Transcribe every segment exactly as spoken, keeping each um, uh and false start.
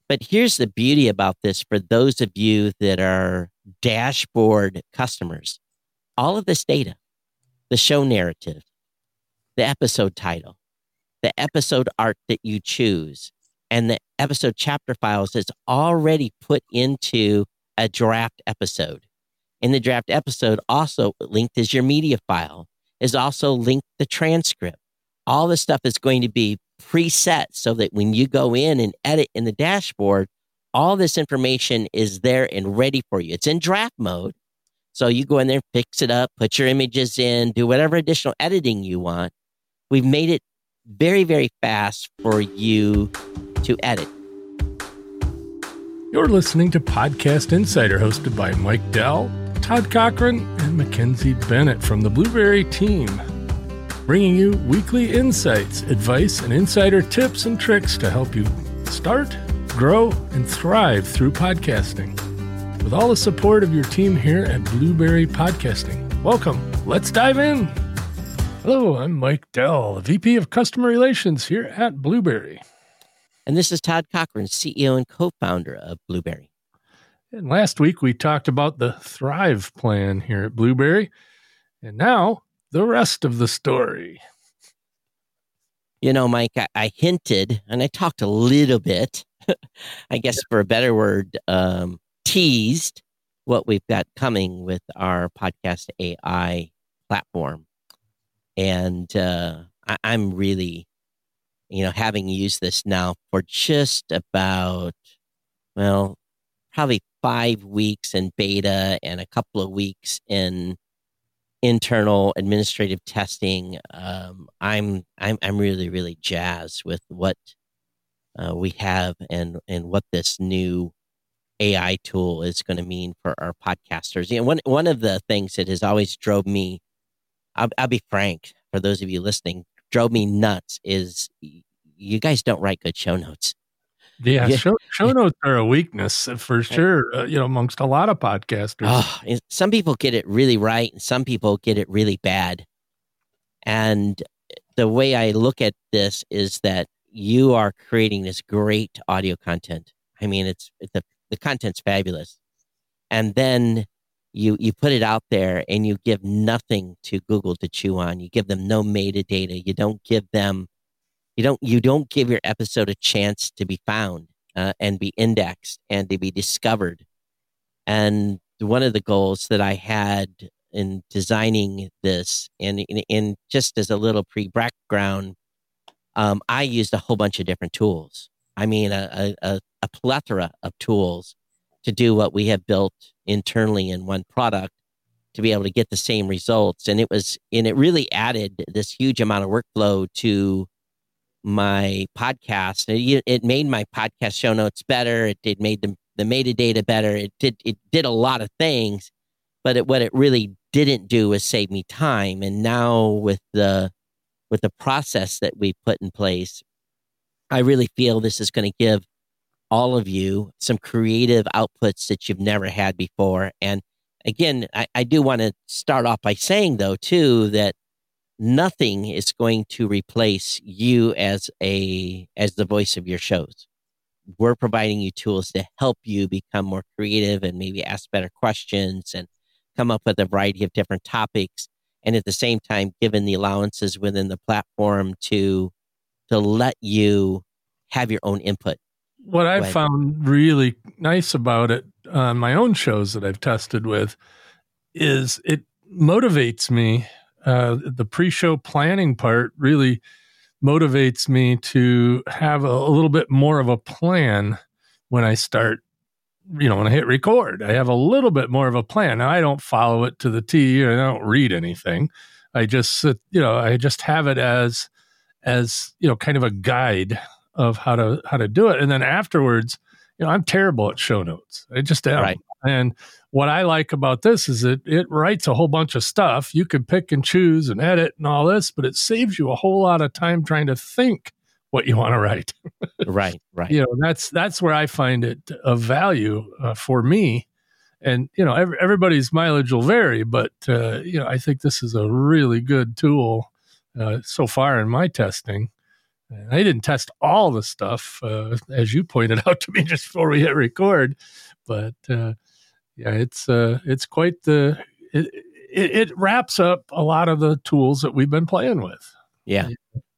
But here's the beauty about this for those of you that are dashboard customers. All of this data, the show narrative, the episode title, the episode art that you choose, and the episode chapter files is already put into a draft episode. In the draft episode, also linked is your media file, is also linked the transcript. All the stuff is going to be preset so that when you go in and edit in the dashboard, all this information is there and ready for you. It's in draft mode. So you go in there, fix it up, put your images in, do whatever additional editing you want. We've made it very, very fast for you to edit. You're listening to Podcast Insider, hosted by Mike Dell, Todd Cochran, and Mackenzie Bennett from the Blueberry team, bringing you weekly insights, advice, and insider tips and tricks to help you start, grow, and thrive through podcasting. With all the support of your team here at Blueberry Podcasting. Welcome. Let's dive in. Hello, I'm Mike Dell, V P of Customer Relations here at Blueberry. And this is Todd Cochran, C E O and co-founder of Blueberry. And last week we talked about the Thrive plan here at Blueberry. And now the rest of the story. You know, Mike, I, I hinted and I talked a little bit, I guess for a better word, um, teased what we've got coming with our podcast A I platform. And uh, I, I'm really, you know, having used this now for just about, well, probably five weeks in beta and a couple of weeks in internal administrative testing. Um, I'm I'm I'm really really jazzed with what uh, we have and and what this new A I tool is going to mean for our podcasters. You know, one one of the things that has always drove me, I'll, I'll be frank, for those of you listening, drove me nuts is you guys don't write good show notes. Yeah, Yeah. show, show notes are a weakness for sure, uh, you know, amongst a lot of podcasters. Oh, some people get it really right and some people get it really bad. And the way I look at this is that you are creating this great audio content. I mean, it's, it's the, the content's fabulous. And then you you put it out there and you give nothing to Google to chew on. You give them no metadata. You don't give them You don't you don't give your episode a chance to be found uh, and be indexed and to be discovered. And one of the goals that I had in designing this, and in, in just as a little pre-background, um, I used a whole bunch of different tools. I mean, a, a, a plethora of tools to do what we have built internally in one product to be able to get the same results. And it was, and it really added this huge amount of workflow to my podcast. It, it made my podcast show notes better. It did made the, the metadata better. It did it did a lot of things, but it, what it really didn't do was save me time. And now with the with the process that we put in place, I really feel this is going to give all of you some creative outputs that you've never had before. And again, I, I do want to start off by saying though too that nothing is going to replace you as a as the voice of your shows. We're providing you tools to help you become more creative and maybe ask better questions and come up with a variety of different topics. And at the same time, given the allowances within the platform to to let you have your own input. What I've found really nice about it on my own shows that I've tested with is it motivates me. Uh, the pre-show planning part really motivates me to have a, a little bit more of a plan when I start, you know, when I hit record. I have a little bit more of a plan. Now, I don't follow it to the T and I don't read anything. I just sit, you know, I just have it as, as, you know, kind of a guide of how to, how to do it. And then afterwards, you know, I'm terrible at show notes. I just am. Right. And what I like about this is that it writes a whole bunch of stuff. You can pick and choose and edit and all this, but it saves you a whole lot of time trying to think what you want to write. Right, right. You know, that's that's where I find it of value uh, for me. And, you know, every, everybody's mileage will vary, but, uh, you know, I think this is a really good tool uh, so far in my testing And I didn't test all the stuff, uh, as you pointed out to me just before we hit record, but uh, yeah, it's uh, it's quite the it, it, it wraps up a lot of the tools that we've been playing with. Yeah.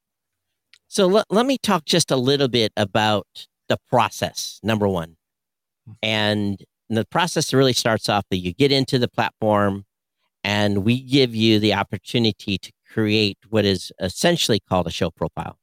So let, let me talk just a little bit about the process, number one. And the process really starts off that you get into the platform and we give you the opportunity to create what is essentially called a show profile.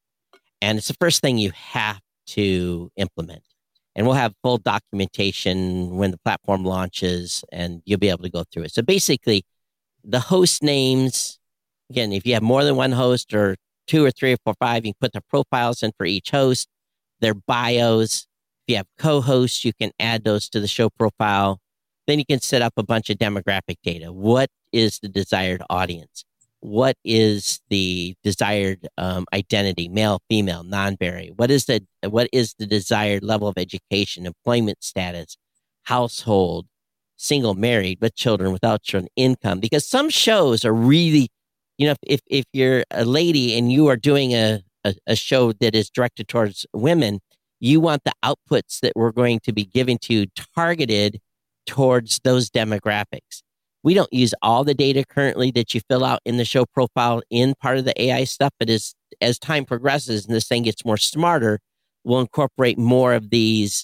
And it's the first thing you have to implement. And we'll have full documentation when the platform launches and you'll be able to go through it. So basically, the host names, again, if you have more than one host or two or three or four, five, you can put the profiles in for each host, their bios. If you have co-hosts, you can add those to the show profile. Then you can set up a bunch of demographic data. What is the desired audience? What is the desired um, identity, male, female, non-binary? What is the what is the desired level of education, employment status, household, single, married, with children, without children, income? Because some shows are really, you know, if if you're a lady and you are doing a, a, a show that is directed towards women, you want the outputs that we're going to be giving to you targeted towards those demographics. We don't use all the data currently that you fill out in the show profile in part of the A I stuff, but as, as time progresses and this thing gets more smarter, we'll incorporate more of these,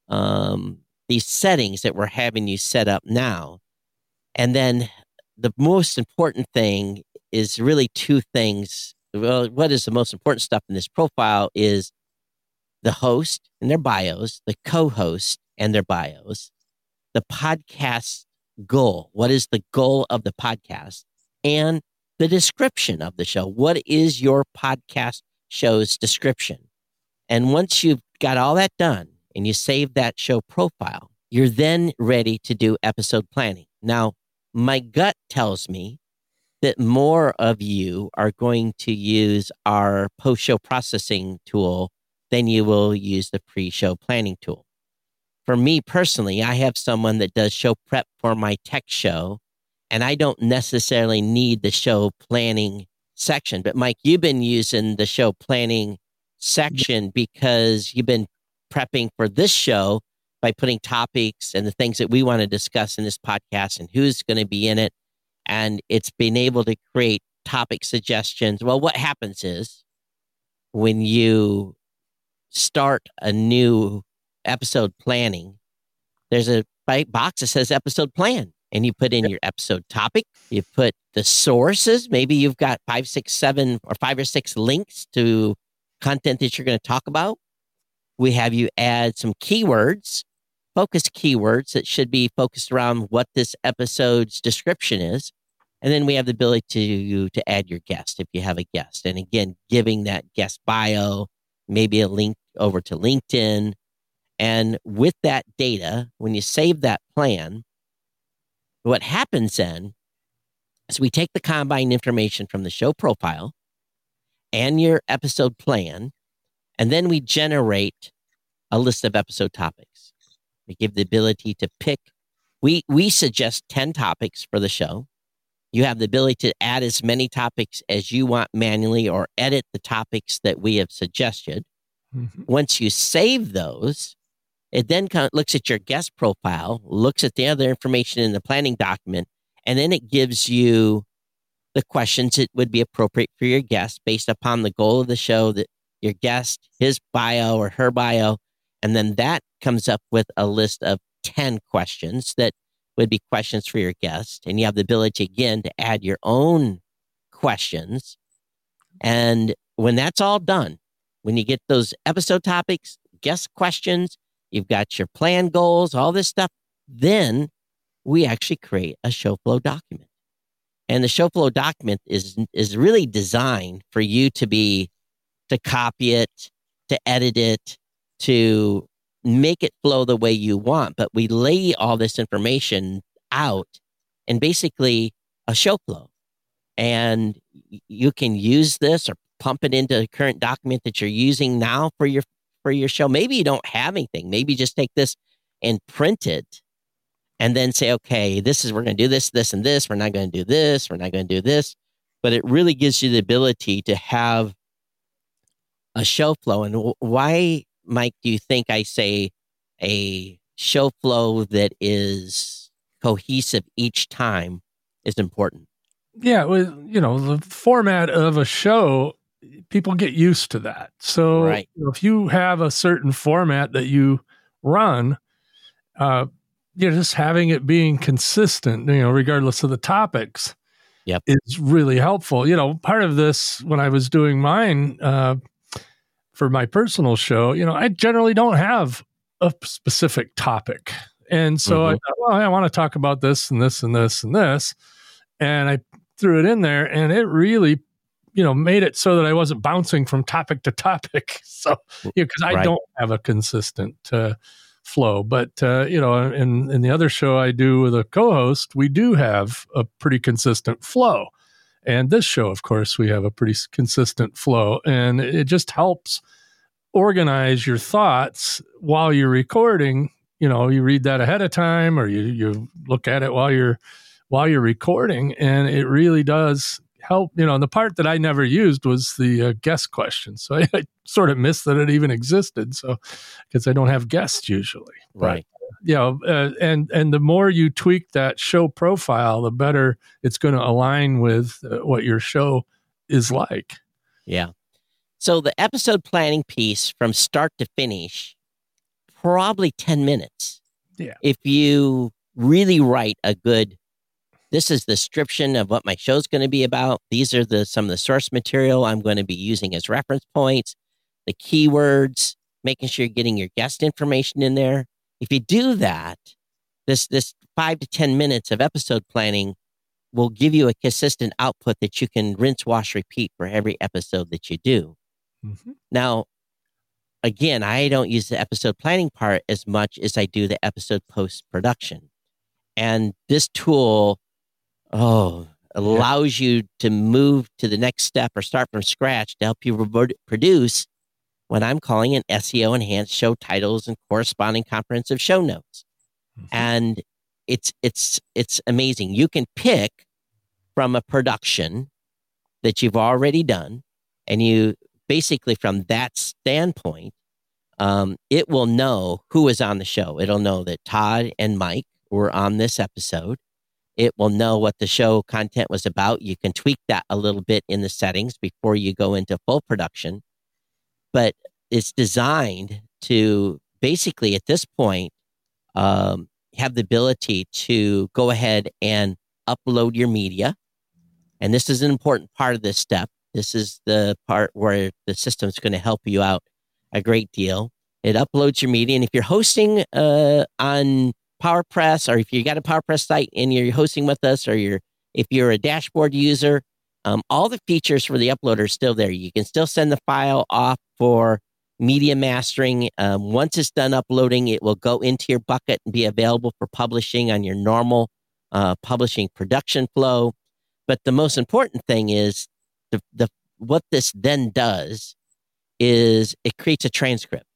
um, these settings that we're having you set up now. And then the most important thing is really two things. Well, what is the most important stuff in this profile is the host and their bios, the co-host and their bios, the podcast goal. What is the goal of the podcast? And the description of the show. What is your podcast show's description? And once you've got all that done and you save that show profile, you're then ready to do episode planning. Now, my gut tells me that more of you are going to use our post-show processing tool than you will use the pre-show planning tool. For me personally, I have someone that does show prep for my tech show, and I don't necessarily need the show planning section. But Mike, you've been using the show planning section because you've been prepping for this show by putting topics and the things that we want to discuss in this podcast and who's going to be in it. And it's been able to create topic suggestions. Well, what happens is when you start a new episode planning, there's a box that says episode plan, and you put in your episode topic, you put the sources. Maybe you've got five, six, seven, or five or six links to content that you're going to talk about. We have you add some keywords, focus keywords that should be focused around what this episode's description is. And then we have the ability to, to add your guest if you have a guest. And again, giving that guest bio, maybe a link over to LinkedIn. And with that data, when you save that plan, what happens then is we take the combined information from the show profile and your episode plan, and then we generate a list of episode topics. We give the ability to pick. We, we suggest ten topics for the show. You have the ability to add as many topics as you want manually or edit the topics that we have suggested. Mm-hmm. Once you save those, it then kind of looks at your guest profile, looks at the other information in the planning document, and then it gives you the questions that would be appropriate for your guest based upon the goal of the show, that your guest, his bio or her bio, and then that comes up with a list of ten questions that would be questions for your guest. And you have the ability, again, to add your own questions. And when that's all done, when you get those episode topics, guest questions, you've got your plan goals, all this stuff, then we actually create a show flow document. And the show flow document is is really designed for you to be, to copy it, to edit it, to make it flow the way you want. But we lay all this information out in basically a show flow. And you can use this or pump it into the current document that you're using now for your for your show. Maybe you don't have anything. Maybe just take this and print it and then say, okay, this is, we're going to do this, this, and this. We're not going to do this. We're not going to do this. But it really gives you the ability to have a show flow. And w- why, Mike, do you think I say a show flow that is cohesive each time is important? Yeah, well, you know, the format of a show, people get used to that. So Right. if you have a certain format that you run, uh, you know, just having it being consistent, you know, regardless of the topics, Yep. is really helpful. You know, part of this when I was doing mine uh, for my personal show, you know, I generally don't have a specific topic. And so Mhm. I thought, well, I want to talk about this and this and this and this. And I threw it in there, and it really, you know, made it so that I wasn't bouncing from topic to topic. So, you know, because I Right. don't have a consistent uh, flow. But, uh, you know, in, in the other show I do with a co-host, we do have a pretty consistent flow. And this show, of course, we have a pretty s- consistent flow. And it just helps organize your thoughts while you're recording. You know, you read that ahead of time, or you, you look at it while you're while you're recording, and it really does help. You know, and the part that I never used was the uh, guest question. So I, I sort of missed that it even existed. So because I don't have guests usually, Right. but you know, uh, and and the more you tweak that show profile, the better it's going to align with uh, what your show is like. Yeah. So the episode planning piece from start to finish, probably ten minutes. Yeah. If you really write a good, this is the description of what my show's going to be about. These are the some of the source material I'm going to be using as reference points, the keywords, making sure you're getting your guest information in there. If you do that, this this five to ten minutes of episode planning will give you a consistent output that you can rinse, wash, repeat for every episode that you do. Mm-hmm. Now, again, I don't use the episode planning part as much as I do the episode post production. And this tool, oh, allows you to move to the next step or start from scratch to help you re- produce what I'm calling an S E O enhanced show titles and corresponding comprehensive show notes. Mm-hmm. And it's it's it's amazing. You can pick from a production that you've already done, and you basically from that standpoint, um, it will know who is on the show. It'll know that Todd and Mike were on this episode. It will know what the show content was about. You can tweak that a little bit in the settings before you go into full production, but it's designed to basically at this point um, have the ability to go ahead and upload your media. And this is an important part of this step. This is the part where the system's going to help you out a great deal. It uploads your media. And if you're hosting uh, on PowerPress, or if you got a PowerPress site and you're hosting with us, or you're if you're a dashboard user, um, all the features for the uploader are still there. You can still send the file off for media mastering. Um, once it's done uploading, it will go into your bucket and be available for publishing on your normal uh, publishing production flow. But the most important thing is the, the what this then does is it creates a transcript.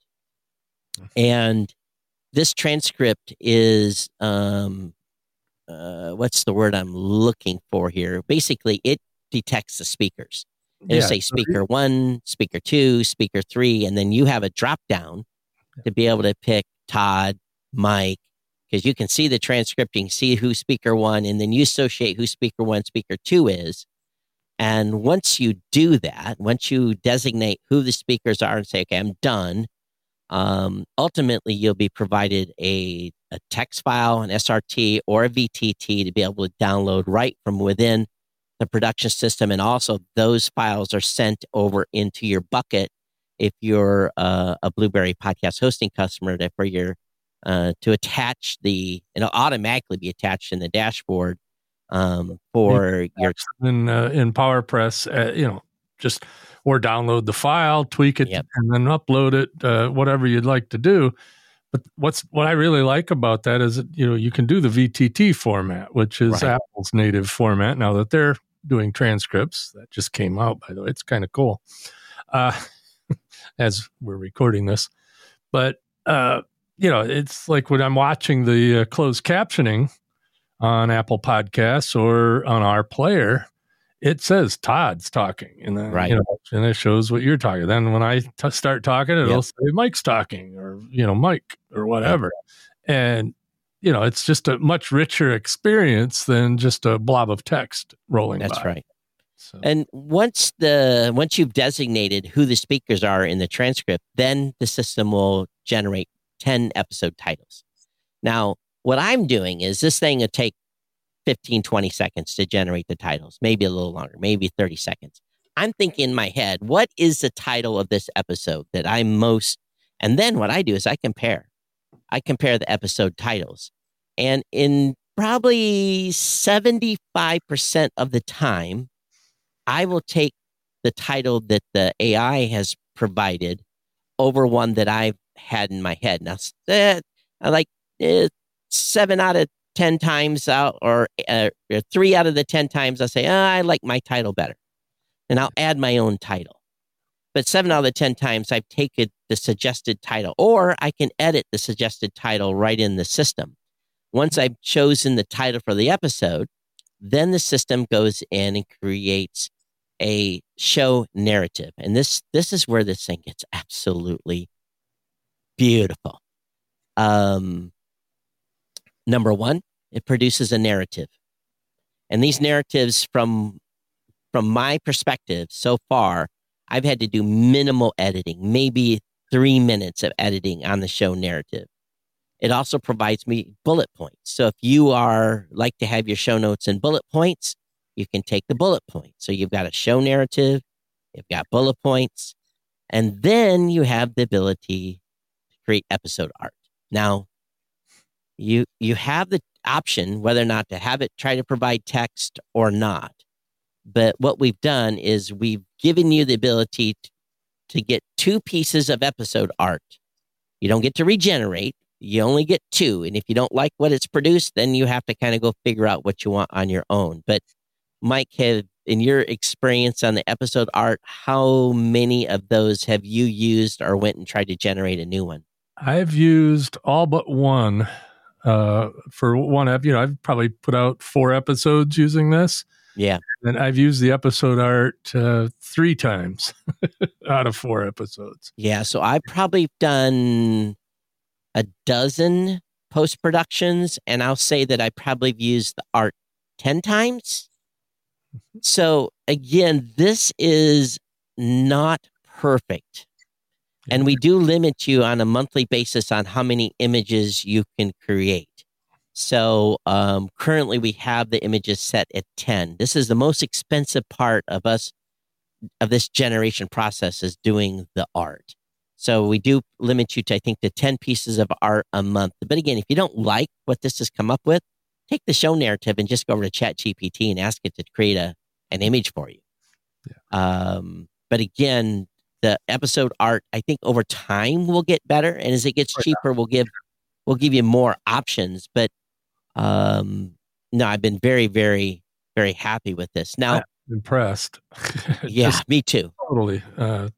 And this transcript is, um, uh, what's the word I'm looking for here? Basically, it detects the speakers. It'll Yeah. say speaker one, speaker two, speaker three, and then you have a drop down to be able to pick Todd, Mike, because you can see the transcript, you can see who speaker one, and then you associate who speaker one, speaker two is. And once you do that, once you designate who the speakers are and say, okay, I'm done, um, ultimately you'll be provided a, a text file, an S R T, or a V T T to be able to download right from within the production system. And also those files are sent over into your bucket if you're uh, a Blueberry podcast hosting customer, that for your uh, to attach the, it'll automatically be attached in the dashboard um, for your in uh, in PowerPress, uh, you know, just or download the file, tweak it, Yep. and then upload it, uh, whatever you'd like to do. But what's what I really like about that is that, you know, you can do the V T T format, which is Right. Apple's native format. Now that they're doing transcripts, that just came out, by the way. It's kind of cool uh, as we're recording this. But, uh, you know, it's like when I'm watching the uh, closed captioning on Apple Podcasts or on our player, it says Todd's talking, and then Right. you know, and it shows what you're talking. Then when I t- start talking, it'll Yep. say Mike's talking, or you know, Mike, or whatever. Yep. And you know, it's just a much richer experience than just a blob of text rolling That's by. right. So. And once the once you've designated who the speakers are in the transcript, then the system will generate ten episode titles. Now, what I'm doing is this thing will take fifteen, twenty seconds to generate the titles, maybe a little longer, maybe thirty seconds. I'm thinking in my head, what is the title of this episode that I'm most, and then what I do is I compare. I compare the episode titles. And in probably seventy-five percent of the time, I will take the title that the A I has provided over one that I've had in my head. Now, uh, like uh, seven out of ten times out, or, uh, or three out of the ten times, I'll say, oh, I like my title better. And I'll add my own title. But seven out of the ten times, I've taken the suggested title, or I can edit the suggested title right in the system. Once I've chosen the title for the episode, then the system goes in and creates a show narrative. And this this is where this thing gets absolutely beautiful. Um, number one, it produces a narrative. And these narratives, from from my perspective so far, I've had to do minimal editing, maybe three minutes of editing on the show narrative. It also provides me bullet points. So if you are like to have your show notes in bullet points, you can take the bullet points. So you've got a show narrative, you've got bullet points, and then you have the ability to create episode art. Now, you you have the option whether or not to have it try to provide text or not. But what we've done is we've given you the ability to, to get two pieces of episode art. You don't get to regenerate. You only get two. And if you don't like what it's produced, then you have to kind of go figure out what you want on your own. But Mike, have, in your experience on the episode art, how many of those have you used or went and tried to generate a new one? I've used all but one. Uh, for one, you know, I've probably put out four episodes using this. Yeah. And I've used the episode art uh, three times out of four episodes. Yeah. So I've probably done a dozen post-productions, and I'll say that I probably have used the art ten times. So again, this is not perfect. Yeah. And we do limit you on a monthly basis on how many images you can create. So um, currently we have the images set at ten. This is the most expensive part of us, of this generation process, is doing the art. So we do limit you to, I think, to ten pieces of art a month. But again, if you don't like what this has come up with, take the show narrative and just go over to ChatGPT and ask it to create a an image for you. Yeah. Um, but again, the episode art, I think over time will get better. And as it gets cheaper, we'll give we'll give you more options. But um, no, I've been very, very, very happy with this. Now, I'm impressed. Yeah, me too. Totally. Uh,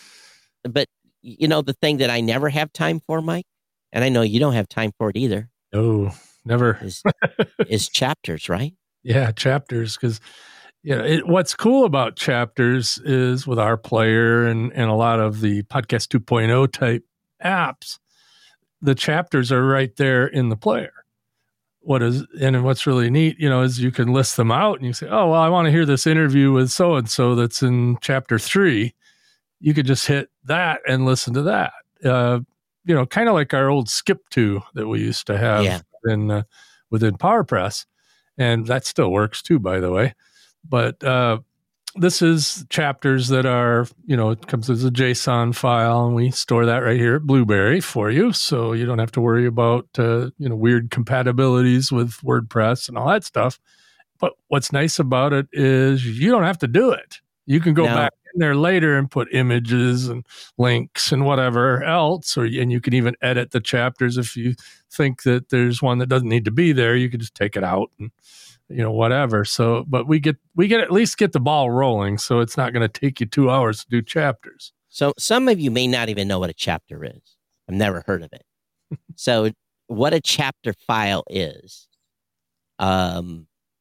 but you know, the thing that I never have time for, Mike, and I know you don't have time for it either. No, never. is, is chapters, right? Yeah, chapters. Because you know, it, what's cool about chapters is with our player and, and a lot of the Podcast two point oh type apps, the chapters are right there in the player. What is, and what's really neat, you know, is you can list them out and you say, oh, well, I want to hear this interview with so-and-so that's in chapter three. You could just hit that and listen to that. Uh, you know, kind of like our old skip to that we used to have yeah. in, uh, within PowerPress. And that still works too, by the way. But uh, this is chapters that are, you know, it comes as a JSON file, and we store that right here at Blueberry for you. So you don't have to worry about, uh, you know, weird compatibilities with WordPress and all that stuff. But what's nice about it is you don't have to do it. You can go no. back in there later and put images and links and whatever else, or and you can even edit the chapters if you think that there's one that doesn't need to be there. You can just take it out and, you know, whatever. So, but we get we get at least get the ball rolling, so it's not going to take you two hours to do chapters. So some of you may not even know what a chapter is. I've never heard of it. So what a chapter file is, um,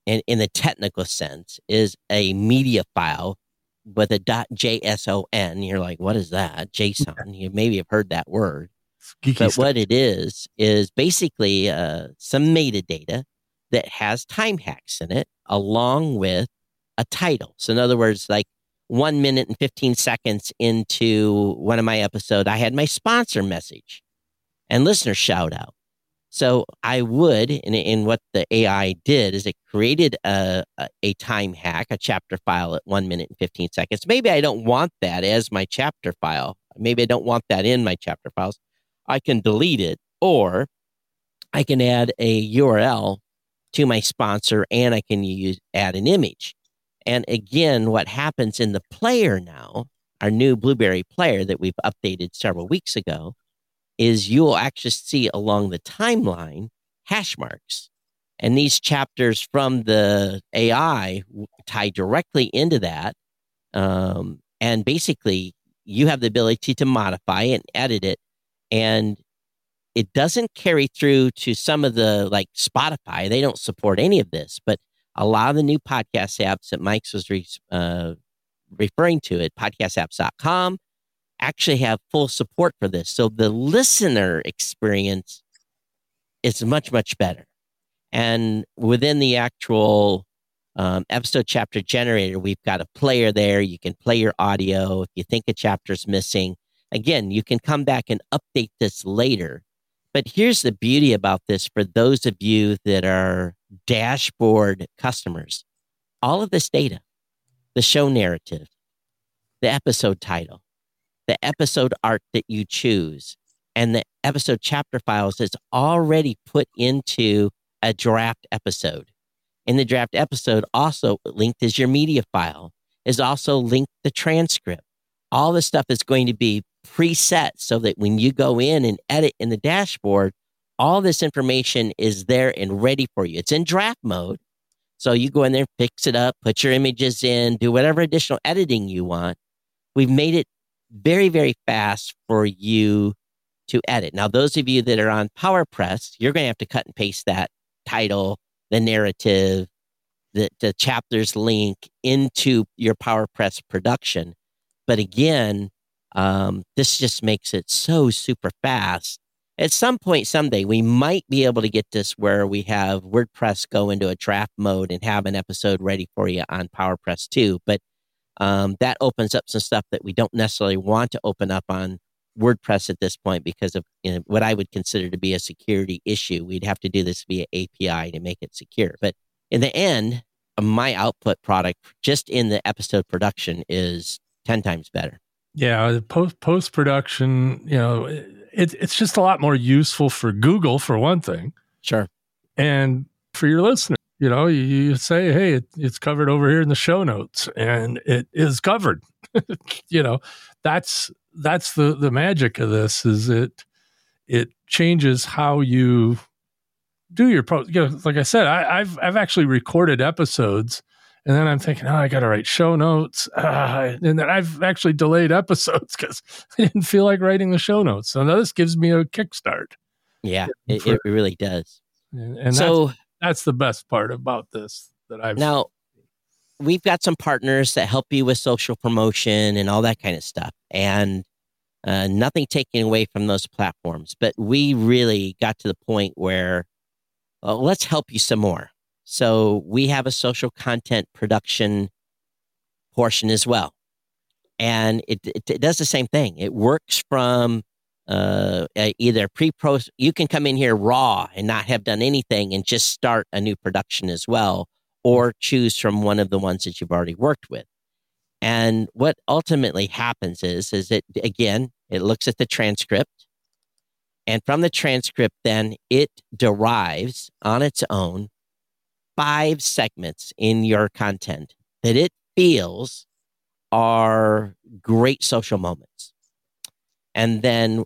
in, in the technical sense, is a media file with a .json. You're like, what is that? JSON. You maybe have heard that word. Geeky But stuff. what it is, is basically uh, some metadata that has time hacks in it, along with a title. So in other words, like one minute and fifteen seconds into one of my episodes, I had my sponsor message and listener shout out. So I would, and, and what the A I did is it created a, a, a time hack, a chapter file at one minute and fifteen seconds. Maybe I don't want that as my chapter file. Maybe I don't want that in my chapter files. I can delete it, or I can add a U R L to my sponsor, and I can use add an image. And again, what happens in the player now, our new Blueberry player that we've updated several weeks ago, is you will actually see along the timeline hash marks. And these chapters from the A I tie directly into that. Um, and basically, you have the ability to modify it and edit it. And it doesn't carry through to some of the, like Spotify. They don't support any of this. But a lot of the new podcast apps that Mike's was re- uh, referring to at podcast apps dot com actually have full support for this. So the listener experience is much, much better. And within the actual um, episode chapter generator, we've got a player there. You can play your audio. If you think a chapter's missing, again, you can come back and update this later. But here's the beauty about this for those of you that are dashboard customers. All of this data, the show narrative, the episode title, the episode art that you choose, and the episode chapter files is already put into a draft episode. In the draft episode, also linked is your media file, is also linked the transcript. All this stuff is going to be preset so that when you go in and edit in the dashboard, all this information is there and ready for you. It's in draft mode. So you go in there, fix it up, put your images in, do whatever additional editing you want. We've made it very, very fast for you to edit. Now, those of you that are on PowerPress, you're going to have to cut and paste that title, the narrative, the, the chapters link into your PowerPress production. But again, um, this just makes it so super fast. At some point someday, we might be able to get this where we have WordPress go into a draft mode and have an episode ready for you on PowerPress too. But um, that opens up some stuff that we don't necessarily want to open up on WordPress at this point because of, you know, what I would consider to be a security issue. We'd have to do this via A P I to make it secure. But in the end, my output product just in the episode production is ten times better. Yeah, the post post production, you know, it, it's just a lot more useful for Google for one thing. Sure. And for your listener, you know, you, you say, hey, it, it's covered over here in the show notes, and it is covered. You know, that's that's the the magic of this is it it changes how you do your post. You know, like I said, I, I've I've actually recorded episodes. And then I'm thinking, oh, I got to write show notes. Uh, and then I've actually delayed episodes because I didn't feel like writing the show notes. So now this gives me a kickstart. Yeah, it, for, it really does. And, and so that's, that's the best part about this that I've now we've got some partners that help you with social promotion and all that kind of stuff. And uh, nothing taken away from those platforms. But we really got to the point where uh, let's help you some more. So we have a social content production portion as well. And it, it, it does the same thing. It works from uh, either pre-pro. You can come in here raw and not have done anything and just start a new production as well, or choose from one of the ones that you've already worked with. And what ultimately happens is, is it, again, it looks at the transcript. And from the transcript, then it derives on its own five segments in your content that it feels are great social moments. And then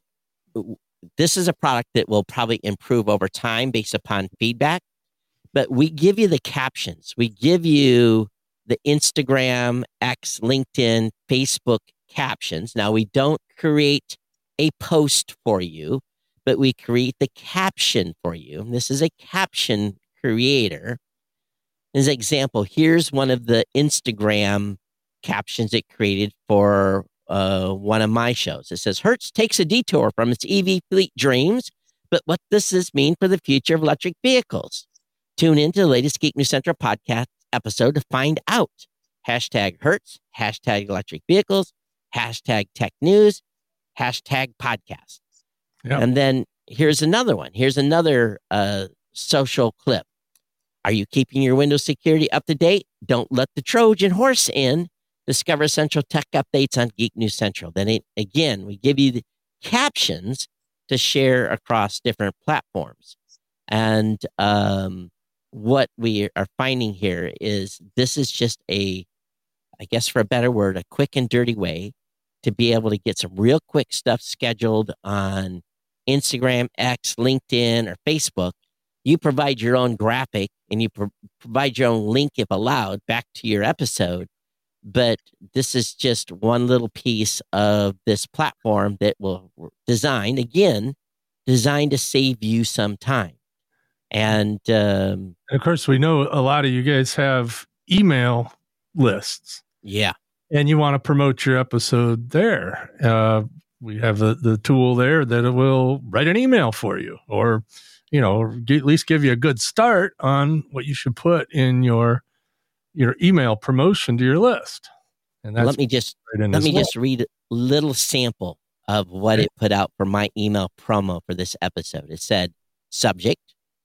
this is a product that will probably improve over time based upon feedback. But we give you the captions. We give you the Instagram, X, LinkedIn, Facebook captions. Now, we don't create a post for you, but we create the caption for you. This is a caption creator. As an example, here's one of the Instagram captions it created for uh, one of my shows. It says, Hertz takes a detour from its E V fleet dreams, but what does this mean for the future of electric vehicles? Tune into the latest Geek News Central podcast episode to find out. Hashtag Hertz, hashtag electric vehicles, hashtag tech news, hashtag podcast. Yep. And then here's another one. Here's another uh, social clip. Are you keeping your Windows security up to date? Don't let the Trojan horse in. Discover essential tech updates on Geek News Central. Then it, again, we give you the captions to share across different platforms. And um, what we are finding here is this is just a, I guess for a better word, a quick and dirty way to be able to get some real quick stuff scheduled on Instagram, X, LinkedIn, or Facebook. You provide your own graphic and you pro- provide your own link, if allowed, back to your episode. But this is just one little piece of this platform that will design, again, designed to save you some time. And um, of course, we know a lot of you guys have email lists. Yeah. And you want to promote your episode there. Uh, we have the, the tool there that will write an email for you, or, you know, at least give you a good start on what you should put in your your email promotion to your list. And that's let me just right let me well. just read a little sample of what Okay. it put out for my email promo for this episode. It said, subject,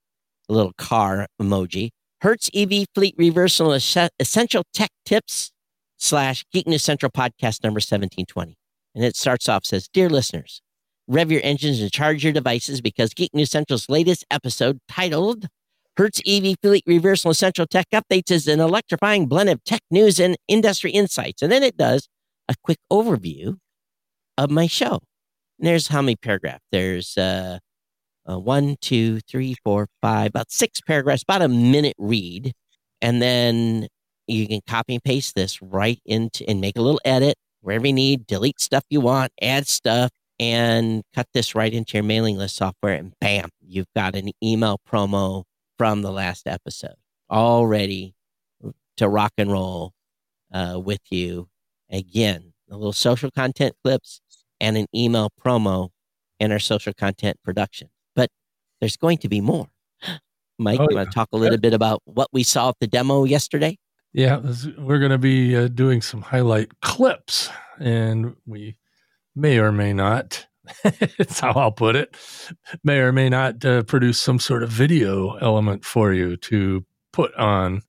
a little car emoji, Hertz E V fleet reversal es- essential tech tips slash Geek News Central podcast number seventeen twenty. And it starts off, says, Dear listeners, rev your engines and charge your devices because Geek News Central's latest episode titled Hertz E V Fleet Reversal Essential Tech Updates is an electrifying blend of tech news and industry insights. And then it does a quick overview of my show. And there's how many paragraphs? There's uh, uh, one, two, three, four, five, about six paragraphs, about a minute read. And then you can copy and paste this right into and make a little edit wherever you need, delete stuff you want, add stuff, and cut this right into your mailing list software. And bam, you've got an email promo from the last episode all ready to rock and roll uh, with you. Again, a little social content clips and an email promo in our social content production. But there's going to be more. Mike, Oh, you yeah. want to talk a little bit about what we saw at the demo yesterday? Yeah, this- we're going to be uh, doing some highlight clips, and we may or may not, that's how I'll put it, may or may not uh, produce some sort of video element for you to put on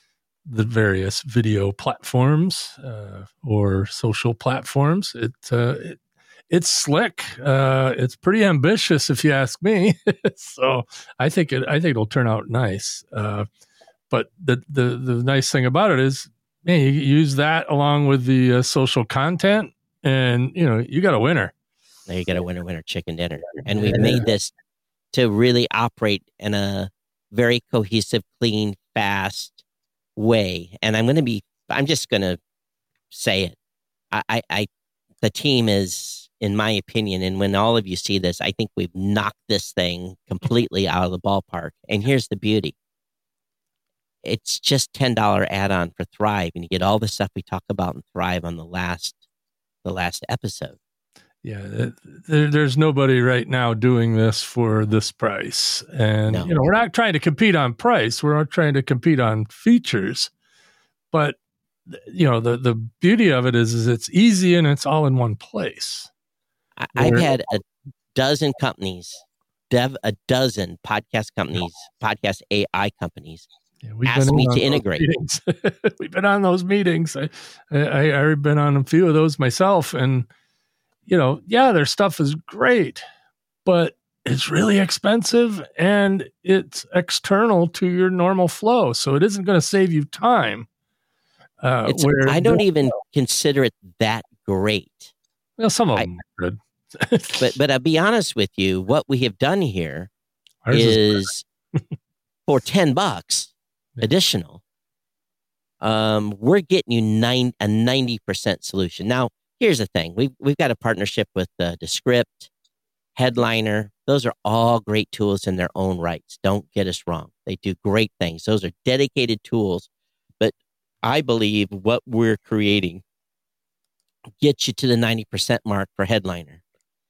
the various video platforms uh, or social platforms. It, uh, it it's slick. Uh, it's pretty ambitious, if you ask me. So I think it. I think it'll turn out nice. Uh, but the, the the nice thing about it is, man, you use that along with the uh, social content, and you know you got a winner. There you got a winner, winner, chicken dinner. And we've made this to really operate in a very cohesive, clean, fast way. And I'm going to be, I'm just going to say it. I, I, I, the team is, in my opinion, and when all of you see this, I think we've knocked this thing completely out of the ballpark. And here's the beauty. It's just ten dollars add-on for Thrive, and you get all the stuff we talk about in Thrive on the last, the last episode. Yeah, there, there's nobody right now doing this for this price. And, No. you know, we're not trying to compete on price. We're not trying to compete on features. But, you know, the, the beauty of it is, is it's easy and it's all in one place. I, I've Where- had a dozen companies, dev, a dozen podcast companies, podcast A I companies, Yeah, we've asked been me on to those integrate. meetings. We've been on those meetings. I, I, I've been on a few of those myself. And, you know, yeah, their stuff is great, but it's really expensive and it's external to your normal flow. So it isn't going to save you time. Uh, It's, where I don't even consider it that great. Well, some of I- them are good. But but I'll be honest with you, what we have done here Ours is for ten bucks Yeah. additional, um, we're getting you nine a ninety percent solution. Now, here's the thing: we've we've got a partnership with uh, Descript, Headliner. those are all great tools in their own rights. Don't get us wrong. They do great things. Those are dedicated tools. But I believe what we're creating gets you to the ninety percent mark for Headliner.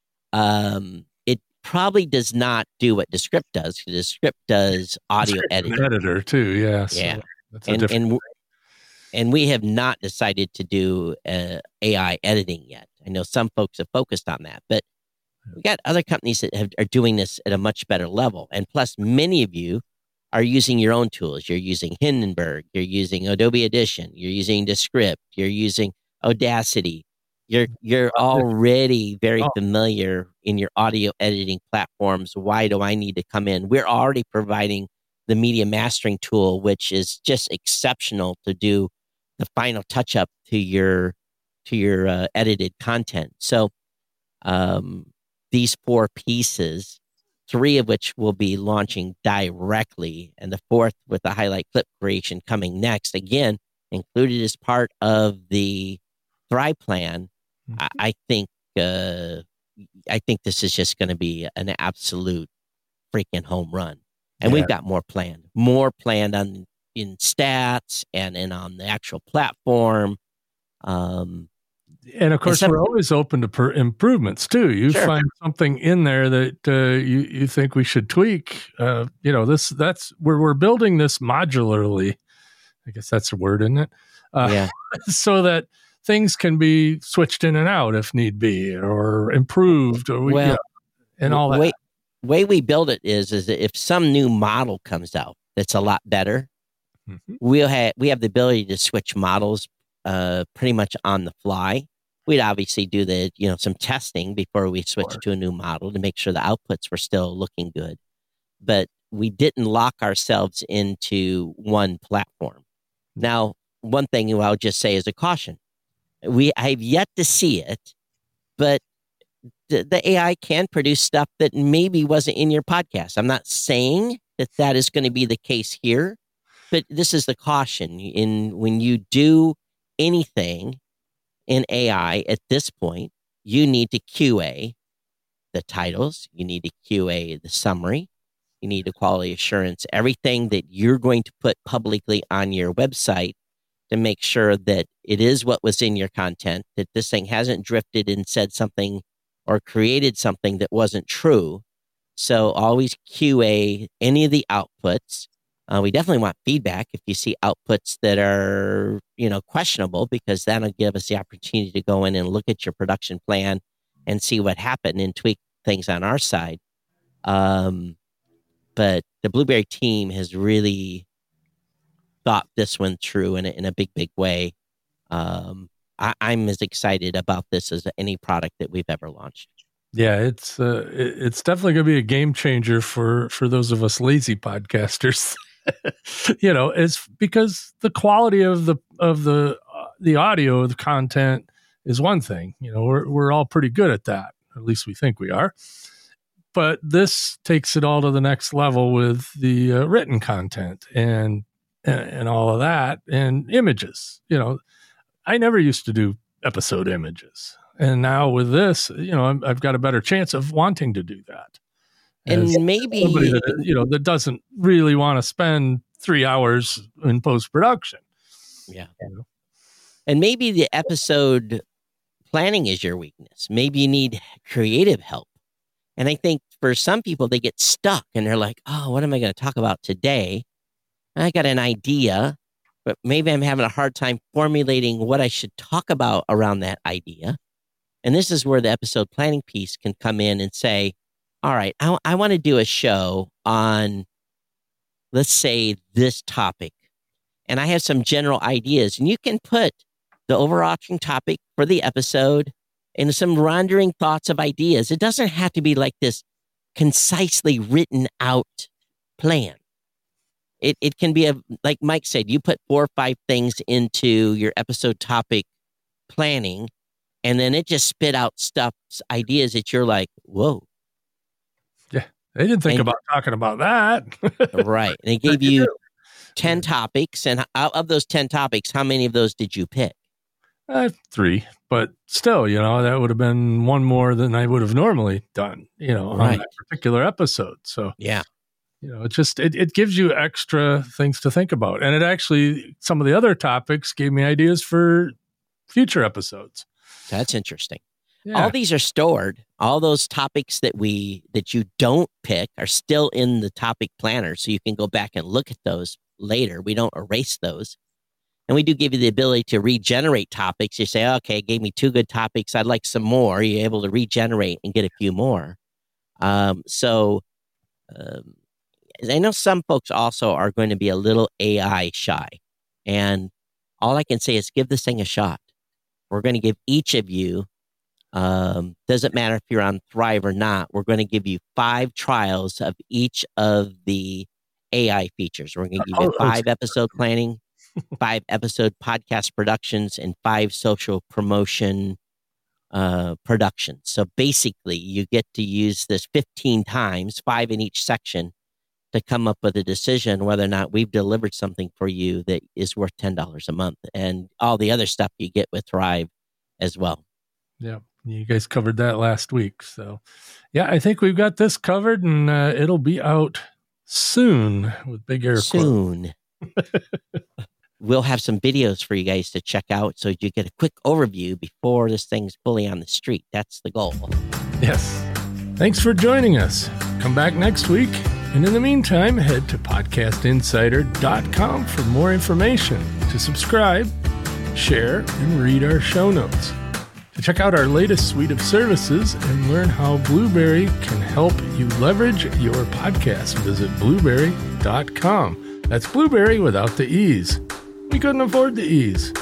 Um, it probably does not do what Descript does. Descript does audio editing. Editor too, yeah. So yeah. that's a and, different and, and we have not decided to do uh, A I editing yet. I know some folks have focused on that, but we got other companies that have, are doing this at a much better level. And plus, many of you are using your own tools. You're using Hindenburg. You're using Adobe Audition. You're using Descript. You're using Audacity. You're you're already very familiar in your audio editing platforms. Why do I need to come in? We're already providing the media mastering tool, which is just exceptional to do the final touch up to your to your uh, edited content. So um, these four pieces, three of which will be launching directly, and the fourth with the highlight clip creation coming next, again included as part of the Thrive plan. I, I think uh, I think this is just going to be an absolute freaking home run, and yeah. we've got more planned, more planned on in stats and and on the actual platform. Um, and of course, and some, we're always open to per- improvements too. You sure. find something in there that uh, you you think we should tweak. Uh, you know, this that's where we're building this modularly. I guess that's a word, isn't it? Uh, yeah. So that things can be switched in and out if need be, or improved, or we, well, you know, and all the that. Way, way we build it is, is that if some new model comes out that's a lot better, mm-hmm. we'll have we have the ability to switch models uh, pretty much on the fly. We'd obviously do the you know some testing before we switch to a new model to make sure the outputs were still looking good, but we didn't lock ourselves into one platform. Now, one thing I'll just say as a caution. We I've yet to see it, but the, the A I can produce stuff that maybe wasn't in your podcast. I'm not saying that that is going to be the case here, but this is the caution. In when you do anything in A I at this point, you need to Q A the titles, you need to Q A the summary, you need to quality assurance everything that you're going to put publicly on your website, to make sure that it is what was in your content, that this thing hasn't drifted and said something or created something that wasn't true. So always Q A any of the outputs. Uh, we definitely want feedback if you see outputs that are, you know, questionable, because that'll give us the opportunity to go in and look at your production plan and see what happened and tweak things on our side. Um, but the Blubrry team has really thought this one through in a, in a big, big way. Um, I, I'm as excited about this as any product that we've ever launched. Yeah, it's uh, it, it's definitely going to be a game changer for for those of us lazy podcasters. You know, it's because the quality of the of the uh, the audio, the content is one thing. You know, we're we're all pretty good at that. At least we think we are. But this takes it all to the next level with the uh, written content and. And, and all of that, and images. You know, I never used to do episode images, and now with this, you know, I'm, I've got a better chance of wanting to do that. And As maybe somebody that, you know, that doesn't really want to spend three hours in post production. Yeah, you know? And maybe the episode planning is your weakness. Maybe you need creative help. And I think for some people, they get stuck and they're like, "Oh, what am I going to talk about today? I got an idea, but maybe I'm having a hard time formulating what I should talk about around that idea." And this is where the episode planning piece can come in and say, all right, I, I want to do a show on, let's say, this topic. And I have some general ideas. And you can put the overarching topic for the episode and some wandering thoughts of ideas. It doesn't have to be like this concisely written out plan. It it can be, a like Mike said, you put four or five things into your episode topic planning, and then it just spit out stuff, ideas that you're like, whoa. Yeah, they didn't think and, about talking about that. Right. And it gave you ten topics, and out of those ten topics, how many of those did you pick? Uh, three, but still, you know, that would have been one more than I would have normally done, you know, Right. on that particular episode. So, Yeah. you know, it just, it, it gives you extra things to think about. And it actually, some of the other topics gave me ideas for future episodes. That's interesting. Yeah. All these are stored. All those topics that we, that you don't pick are still in the topic planner. So you can go back and look at those later. We don't erase those. And we do give you the ability to regenerate topics. You say, okay, it gave me two good topics. I'd like some more. You're able to regenerate and get a few more. Um, so um, I know some folks also are going to be a little A I shy. And all I can say is give this thing a shot. We're going to give each of you, um, doesn't matter if you're on Thrive or not, we're going to give you five trials of each of the A I features. We're going to give you five episode planning, five episode podcast productions, and five social promotion uh, productions. So basically, you get to use this fifteen times, five in each section, to come up with a decision whether or not we've delivered something for you that is worth ten dollars a month, and all the other stuff you get with Thrive as well. Yeah, you guys covered that last week. So, yeah, I think we've got this covered, and uh, it'll be out soon with big air quotes. Soon. We'll have some videos for you guys to check out so you get a quick overview before this thing's fully on the street. That's the goal. Yes. Thanks for joining us. Come back next week. And in the meantime, head to podcast insider dot com for more information, to subscribe, share, and read our show notes. To check out our latest suite of services and learn how Blueberry can help you leverage your podcast, visit blueberry dot com. That's Blueberry without the E's. We couldn't afford the E's.